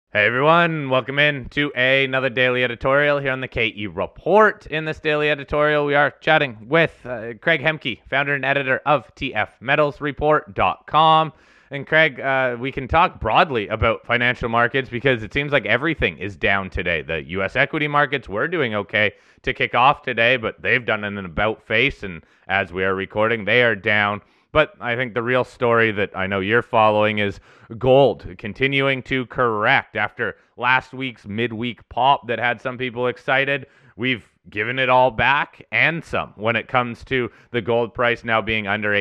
Hey everyone, welcome in to another daily editorial here on the KE Report. In this daily editorial, we are chatting with Craig Hemke, founder and editor of TFMetalsReport.com. And Craig, we can talk broadly about financial markets because it seems like everything is down today. The U.S. equity markets were doing okay to kick off today, but they've done an about face, and as we are recording, they are down. But I think the real story that I know you're following is gold continuing to correct after last week's midweek pop that had some people excited. We've given it all back and some when it comes to the gold price now being under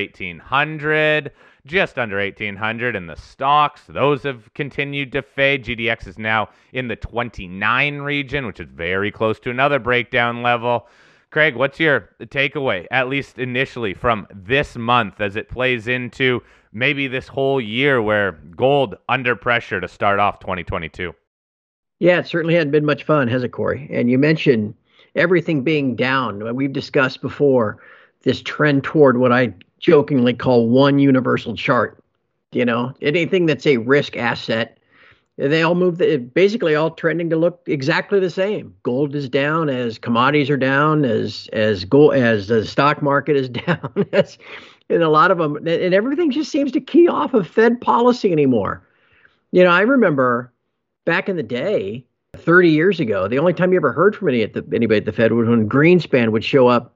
1800, just under 1800, and the stocks, those have continued to fade. GDX is now in the 29 region, which is very close to another breakdown level. Craig, what's your takeaway, at least initially, from this month as it plays into maybe this whole year where gold under pressure to start off 2022? Yeah, it certainly hadn't been much fun, has it, Corey? And you mentioned everything being down. We've discussed before this trend toward what I jokingly call one universal chart. You know, anything that's a risk asset, they all move, basically all trending to look exactly the same. Gold is down as commodities are down, as gold, as the stock market is down, and a lot of them, and everything just seems to key off of Fed policy anymore. You know, I remember back in the day, 30 years ago, the only time you ever heard from anybody at the Fed was when Greenspan would show up,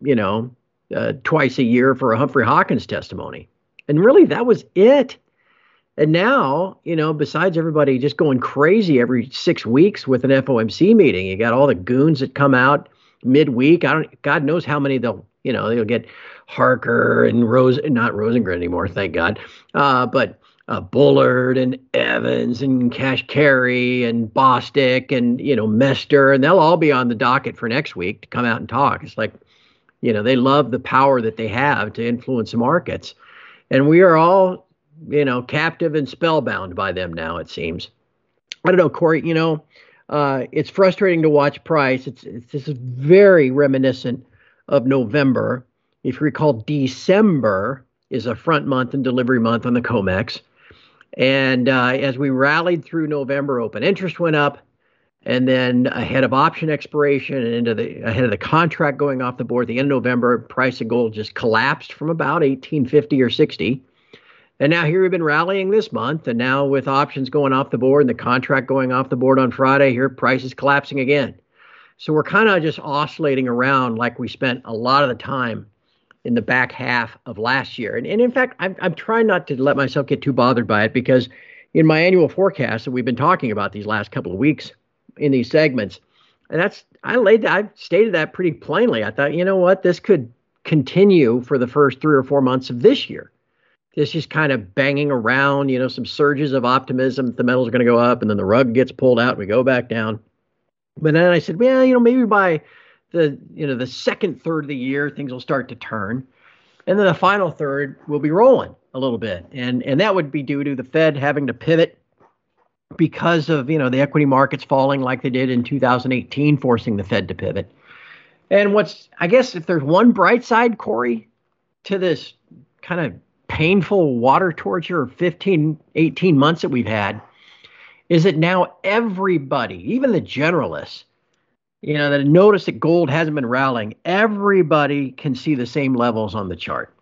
twice a year for a Humphrey Hawkins testimony. And really, that was it. And now, besides everybody just going crazy every 6 weeks with an FOMC meeting, you got all the goons that come out midweek. God knows how many they'll get Harker and not Rosengren anymore, thank God. But Bullard and Evans and Kashkari and Bostic and, Mester, and they'll all be on the docket for next week to come out and talk. It's like, they love the power that they have to influence the markets. And we are all, captive and spellbound by them now, it seems. I don't know, Corey, it's frustrating to watch price. This is very reminiscent of November. If you recall, December is a front month and delivery month on the COMEX. And as we rallied through November, open interest went up, and then ahead of option expiration and ahead of the contract going off the board, at the end of November, price of gold just collapsed from about 1850 or 60. And now here we've been rallying this month, and now with options going off the board and the contract going off the board on Friday, here price is collapsing again. So we're kind of just oscillating around like we spent a lot of the time in the back half of last year. And in fact, I'm trying not to let myself get too bothered by it, because in my annual forecast that we've been talking about these last couple of weeks in these segments, and I stated that pretty plainly. I thought, you know what, this could continue for the first 3 or 4 months of this year. It's just kind of banging around, some surges of optimism that the metals are going to go up, and then the rug gets pulled out and we go back down. But then I said, well, maybe by the second third of the year, things will start to turn. And then the final third will be rolling a little bit. And that would be due to the Fed having to pivot because of, the equity markets falling like they did in 2018, forcing the Fed to pivot. And I guess if there's one bright side, Corey, to this kind of painful water torture of 15, 18 months that we've had, is that now everybody, even the generalists, that notice that gold hasn't been rallying, everybody can see the same levels on the chart.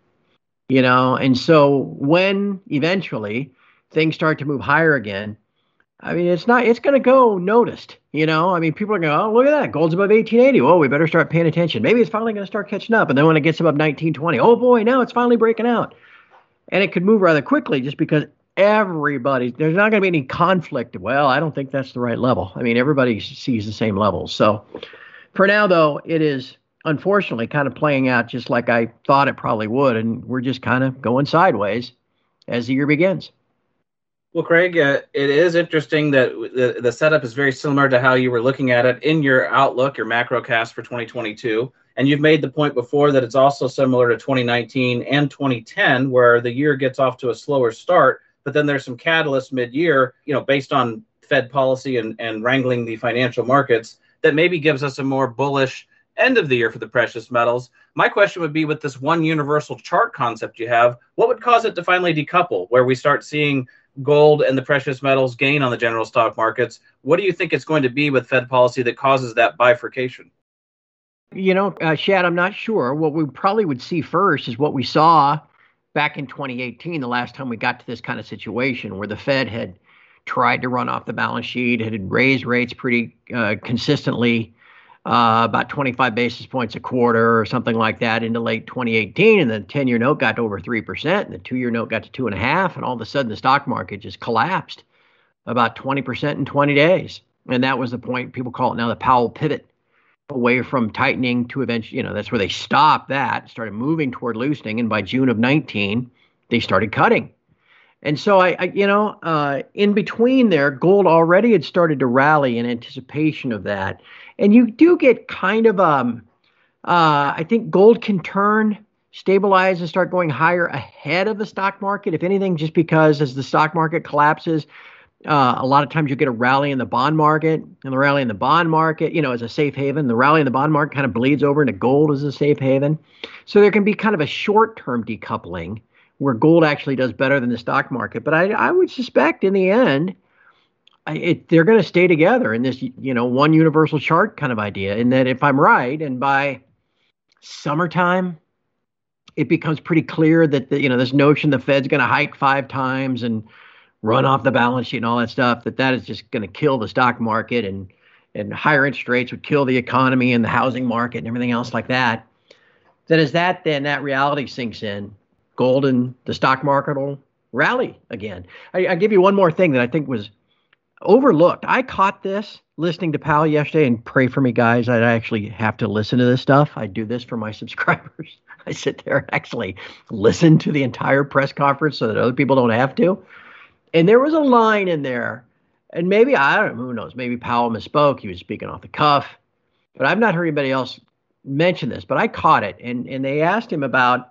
And so when eventually things start to move higher again, I mean, it's going to go noticed. People are going, oh, look at that, gold's above 1880. Oh, we better start paying attention. Maybe it's finally going to start catching up. And then when it gets above 1920, oh boy, now it's finally breaking out. And it could move rather quickly just because there's not going to be any conflict. Well, I don't think that's the right level. I mean, everybody sees the same levels. So for now, though, it is unfortunately kind of playing out just like I thought it probably would. And we're just kind of going sideways as the year begins. Well, Craig, it is interesting that the setup is very similar to how you were looking at it in your outlook, your macro cast for 2022. And you've made the point before that it's also similar to 2019 and 2010, where the year gets off to a slower start, but then there's some catalysts mid-year, based on Fed policy and wrangling the financial markets, that maybe gives us a more bullish end of the year for the precious metals. My question would be, with this one universal chart concept you have, what would cause it to finally decouple, where we start seeing gold and the precious metals gain on the general stock markets. What do you think it's going to be with Fed policy that causes that bifurcation? Shad, I'm not sure. What we probably would see first is what we saw back in 2018, the last time we got to this kind of situation where the Fed had tried to run off the balance sheet, had raised rates pretty consistently, about 25 basis points a quarter or something like that into late 2018. And the 10-year note got to over 3%, and the 2-year note got to 2.5%. And all of a sudden, the stock market just collapsed about 20% in 20 days. And that was the point. People call it now the Powell pivot, away from tightening to eventually, that's where they stopped that, started moving toward loosening. And by June of 19, they started cutting. And so in between there, gold already had started to rally in anticipation of that. And you do get kind of, I think gold can stabilize and start going higher ahead of the stock market, if anything, just because as the stock market collapses, a lot of times you get a rally in the bond market, and the rally in the bond market, as a safe haven. The rally in the bond market kind of bleeds over into gold as a safe haven. So there can be kind of a short-term decoupling where gold actually does better than the stock market. But I would suspect in the end, they're going to stay together in this, one universal chart kind of idea. And that if I'm right, and by summertime, it becomes pretty clear that this notion the Fed's going to hike 5 times and run off the balance sheet and all that stuff, that is just going to kill the stock market, and higher interest rates would kill the economy and the housing market and everything else like that. Then that reality sinks in, gold and the stock market will rally again. I give you one more thing that I think was overlooked. I caught this listening to Powell yesterday, and pray for me, guys. I actually have to listen to this stuff. I do this for my subscribers. I sit there and actually listen to the entire press conference so that other people don't have to. And there was a line in there, and maybe, I don't know, who knows, maybe Powell misspoke. He was speaking off the cuff, but I've not heard anybody else mention this, but I caught it. And they asked him about,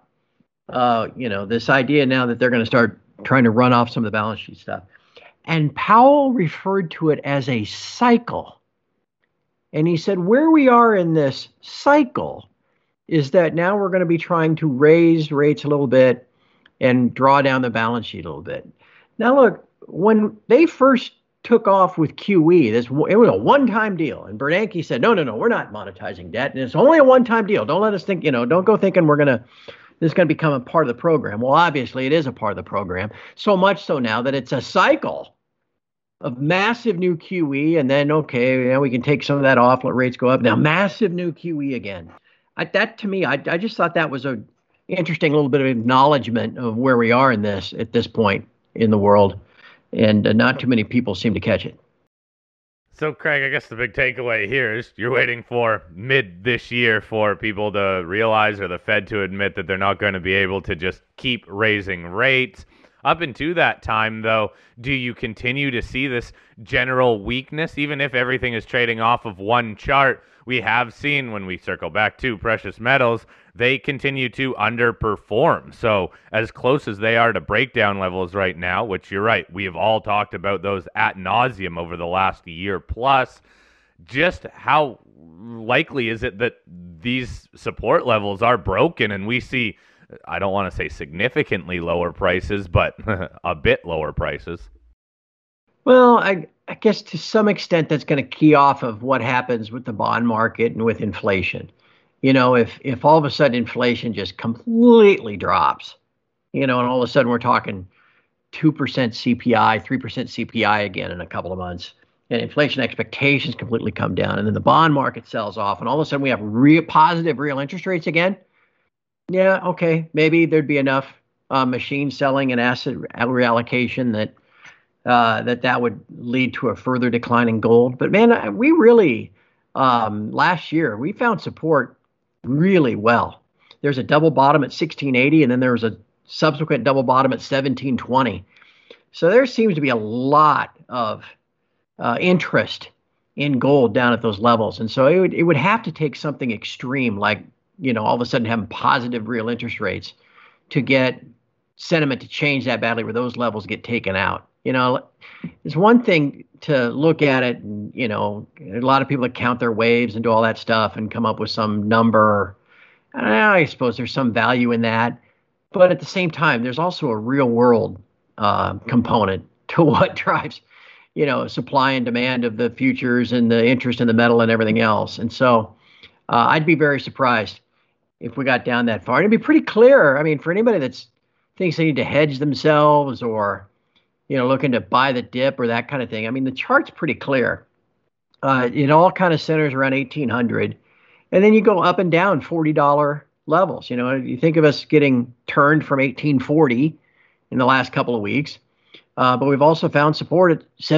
this idea now that they're going to start trying to run off some of the balance sheet stuff. And Powell referred to it as a cycle. And he said, where we are in this cycle is that now we're going to be trying to raise rates a little bit and draw down the balance sheet a little bit. Now, look, when they first took off with QE, it was a one-time deal. And Bernanke said, no, we're not monetizing debt. And it's only a one-time deal. Don't let us think, don't go thinking this is going to become a part of the program. Well, obviously, it is a part of the program. So much so now that it's a cycle of massive new QE. And then, okay, we can take some of that off, let rates go up. Now, massive new QE again. That, to me, I just thought that was an interesting little bit of acknowledgement of where we are in this at this point in the world, and not too many people seem to catch it. So, Craig, I guess the big takeaway here is you're waiting for mid this year for people to realize, or the Fed to admit, that they're not going to be able to just keep raising rates. Up into that time, though, do you continue to see this general weakness, even if everything is trading off of one chart? We have seen, when we circle back to precious metals, they continue to underperform. So as close as they are to breakdown levels right now, which you're right, we have all talked about those ad nauseum over the last year plus, just how likely is it that these support levels are broken and we see, I don't want to say significantly lower prices, but a bit lower prices? Well, I guess to some extent that's going to key off of what happens with the bond market and with inflation. If all of a sudden inflation just completely drops, and all of a sudden we're talking 2% CPI, 3% CPI again in a couple of months, and inflation expectations completely come down, and then the bond market sells off, and all of a sudden we have positive real interest rates again. Yeah, okay, maybe there'd be enough machine selling and asset reallocation that would lead to a further decline in gold. But man, we really last year we found support really well. There's a double bottom at 1680, and then there was a subsequent double bottom at 1720. So there seems to be a lot of interest in gold down at those levels. And so it would have to take something extreme, like all of a sudden having positive real interest rates, to get sentiment to change that badly where those levels get taken out. It's one thing to look at it, and, a lot of people that count their waves and do all that stuff and come up with some number. I suppose there's some value in that. But at the same time, there's also a real world component to what drives, supply and demand of the futures and the interest in the metal and everything else. And so I'd be very surprised if we got down that far. And it'd be pretty clear. I mean, for anybody that thinks they need to hedge themselves or, looking to buy the dip or that kind of thing. I mean, the chart's pretty clear. It all kind of centers around 1800. And then you go up and down $40 levels. You think of us getting turned from 1840 in the last couple of weeks. But we've also found support at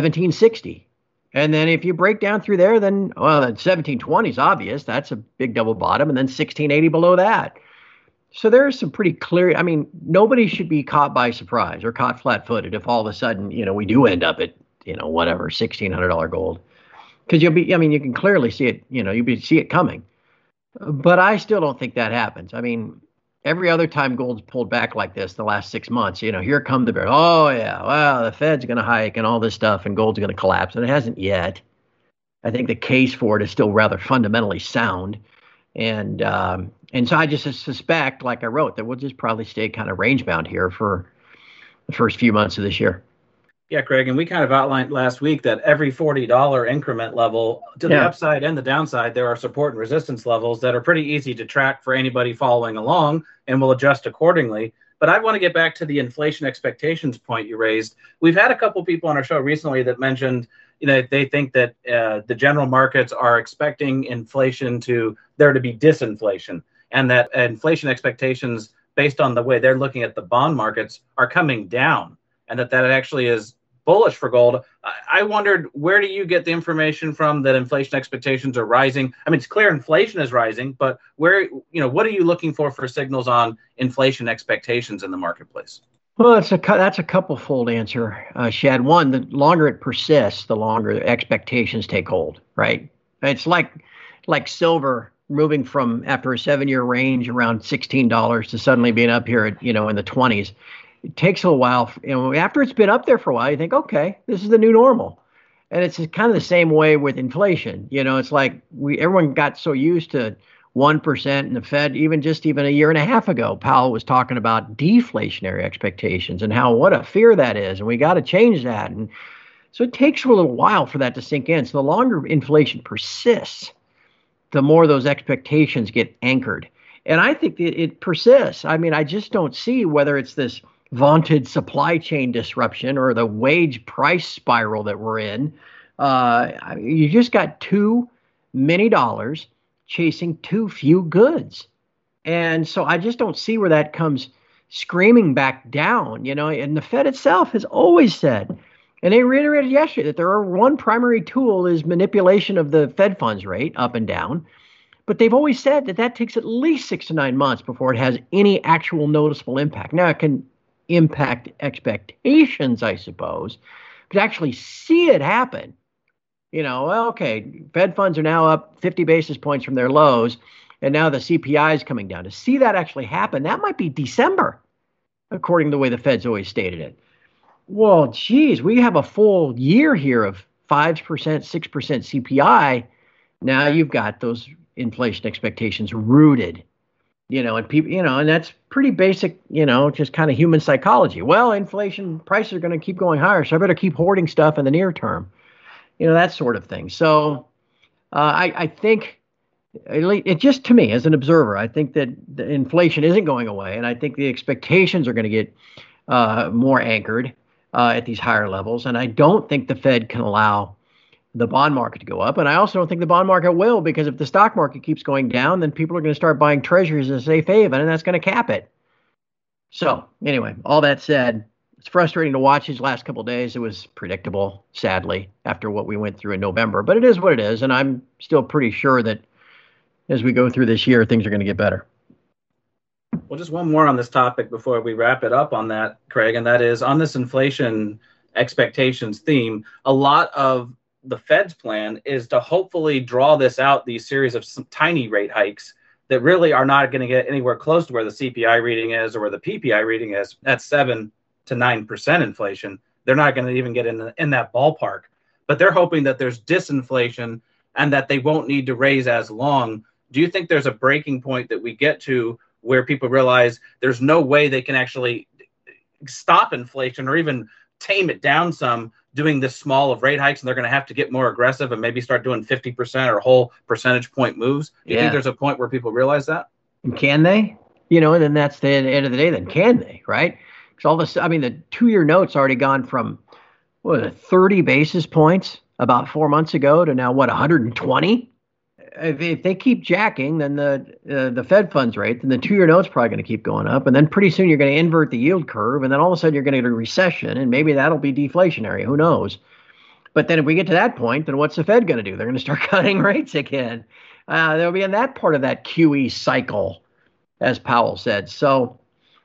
1760. And then if you break down through there, then, well, 1720 is obvious. That's a big double bottom. And then 1680 below that. So there's some pretty clear, I mean, nobody should be caught by surprise or caught flat-footed if all of a sudden, we do end up at, whatever, $1,600 gold. Because you can clearly see it, you see it coming. But I still don't think that happens. I mean, every other time gold's pulled back like this the last 6 months, here come the bear. Oh, yeah, well, the Fed's going to hike and all this stuff and gold's going to collapse. And it hasn't yet. I think the case for it is still rather fundamentally sound. And so I just suspect, like I wrote, that we'll just probably stay kind of range bound here for the first few months of this year. Yeah, Craig, and we kind of outlined last week that every $40 increment level to the upside and the downside, there are support and resistance levels that are pretty easy to track for anybody following along, and will adjust accordingly. But I want to get back to the inflation expectations point you raised. We've had a couple people on our show recently that mentioned, they think that the general markets are expecting there to be disinflation, and that inflation expectations, based on the way they're looking at the bond markets, are coming down, and that actually is bullish for gold. I wondered, where do you get the information from that inflation expectations are rising? I mean, it's clear inflation is rising, but what are you looking for signals on inflation expectations in the marketplace? Well, that's a couple-fold answer, Shad. One, the longer it persists, the longer the expectations take hold, right? It's like silver moving from, after a 7-year range around $16 to suddenly being up here at, in the 20s. It takes a while. After it's been up there for a while, you think, okay, this is the new normal. And it's kind of the same way with inflation. It's like everyone got so used to 1%, and the Fed, even a year and a half ago, Powell was talking about deflationary expectations and what a fear that is. And we got to change that. And so it takes a little while for that to sink in. So the longer inflation persists, the more those expectations get anchored. And I think it persists. I mean, I just don't see whether it's this vaunted supply chain disruption or the wage price spiral that we're in. You just got too many dollars chasing too few goods. And so I just don't see where that comes screaming back down, and the Fed itself has always said, and they reiterated yesterday, that one primary tool is manipulation of the Fed funds rate up and down. But they've always said that takes at least 6 to 9 months before it has any actual noticeable impact. Now, it can impact expectations, I suppose, but actually see it happen. Well, okay, Fed funds are now up 50 basis points from their lows, and now the CPI is coming down. To see that actually happen, that might be December, according to the way the Fed's always stated it. Well, geez, we have a full year here of 5%, 6% CPI. Now you've got those inflation expectations rooted, and people, and that's pretty basic, just kind of human psychology. Well, inflation prices are going to keep going higher, so I better keep hoarding stuff in the near term, that sort of thing. So I think, it just, to me as an observer, I think that the inflation isn't going away, and I think the expectations are going to get more anchored at these higher levels. And I don't think the Fed can allow the bond market to go up. And I also don't think the bond market will, because if the stock market keeps going down, then people are going to start buying treasuries as a safe haven, and that's going to cap it. So anyway, all that said, it's frustrating to watch these last couple of days. It was predictable, sadly, after what we went through in November. But it is what it is, and I'm still pretty sure that as we go through this year, things are going to get better. Well, just one more on this topic before we wrap it up on that, Craig, and that is on this inflation expectations theme. A lot of the Fed's plan is to hopefully draw this out, these series of some tiny rate hikes that really are not going to get anywhere close to where the CPI reading is or where the PPI reading is. At 7 to 9% inflation. They're not going to even get in that ballpark. But they're hoping that there's disinflation and that they won't need to raise as long. Do you think there's a breaking point that we get to where people realize there's no way they can actually stop inflation or even tame it down some doing this small of rate hikes, and they're going to have to get more aggressive and maybe start doing 50% or whole percentage point moves? Do you think there's a point where people realize that? And can they? And then that's the end of the day. Then can they? Right? Because all this, I mean, the 2-year note's already gone from 30 basis points about 4 months ago to now 120. If they keep jacking, then the Fed funds rate, then the 2-year note's probably going to keep going up, and then pretty soon you're going to invert the yield curve, and then all of a sudden you're going to get a recession, and maybe that'll be deflationary. Who knows? But then if we get to that point, then what's the Fed going to do? They're going to start cutting rates again. They'll be in that part of that QE cycle, as Powell said. So,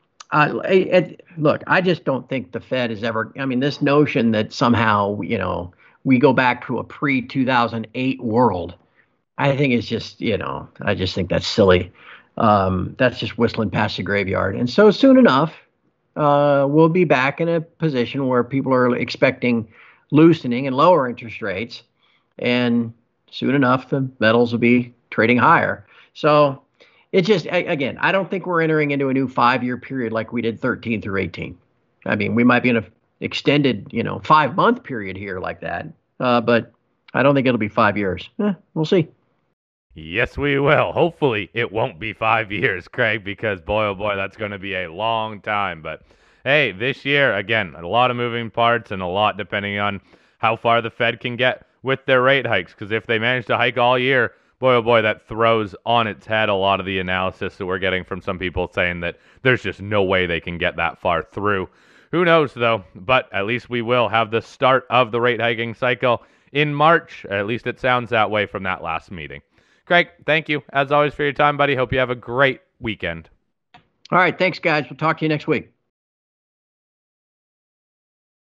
look, I just don't think the Fed is ever. I mean, this notion that somehow we go back to a pre-2008 world, I think it's just, I just think that's silly. That's just whistling past the graveyard. And so soon enough, we'll be back in a position where people are expecting loosening and lower interest rates. And soon enough, the metals will be trading higher. So it's just, again, I don't think we're entering into a new 5-year period like we did 13 through 18. I mean, we might be in an extended, 5-month period here like that. But I don't think it'll be 5 years. We'll see. Yes, we will. Hopefully it won't be 5 years, Craig, because boy, oh boy, that's going to be a long time. But hey, this year, again, a lot of moving parts and a lot depending on how far the Fed can get with their rate hikes. Because if they manage to hike all year, boy, oh boy, that throws on its head a lot of the analysis that we're getting from some people saying that there's just no way they can get that far through. Who knows, though? But at least we will have the start of the rate hiking cycle in March. At least it sounds that way from that last meeting. Craig, thank you, as always, for your time, buddy. Hope you have a great weekend. All right. Thanks, guys. We'll talk to you next week.